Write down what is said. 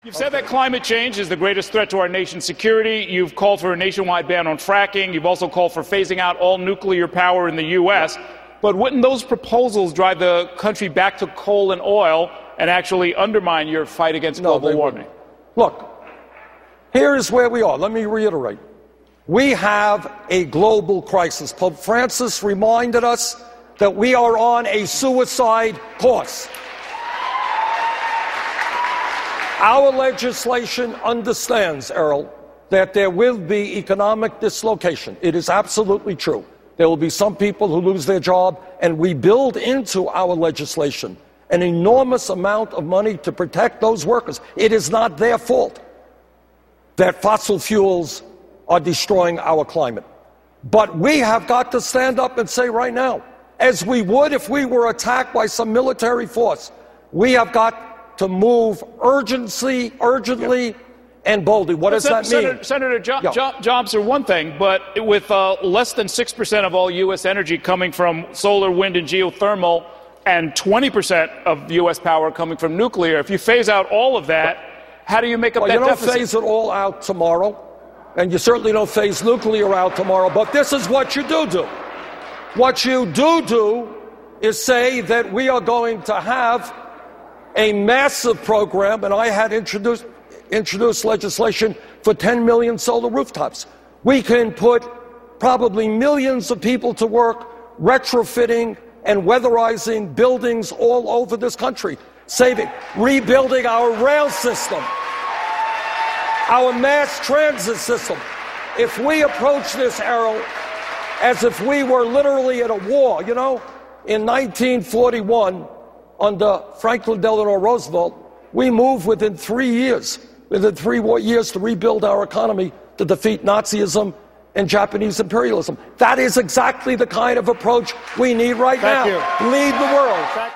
You've said that climate change is the greatest threat to our nation's security. You've called for a nationwide ban on fracking. You've also called for phasing out all nuclear power in the U.S. But wouldn't those proposals drive the country back to coal and oil and actually undermine your fight against global warming? Look, here is where we are. Let me reiterate. We have a global crisis. Pope Francis reminded us that we are on a suicide course. Our legislation understands, Errol, that there will be economic dislocation. It is absolutely true. There will be some people who lose their job, and we build into our legislation an enormous amount of money to protect those workers. It is not their fault that fossil fuels are destroying our climate. But we have got to stand up and say right now, as we would if we were attacked by some military force, we have got to move urgently, and boldly. What does that mean? Senator jobs are one thing, but with less than 6% of all U.S. energy coming from solar, wind, and geothermal, and 20% of U.S. power coming from nuclear, if you phase out all of that, how do you make up that deficit? You don't phase it all out tomorrow, and you certainly don't phase nuclear out tomorrow, but this is what you do. What you do is say that we are going to have a massive program, and I had introduced legislation for 10 million solar rooftops. We can put probably millions of people to work retrofitting and weatherizing buildings all over this country, rebuilding our rail system, our mass transit system. If we approach this, Errol, as if we were literally at a war, in 1941, under Franklin Delano Roosevelt, we moved within 3 years to rebuild our economy to defeat Nazism and Japanese imperialism. That is exactly the kind of approach we need right now. Thank you. Lead the world.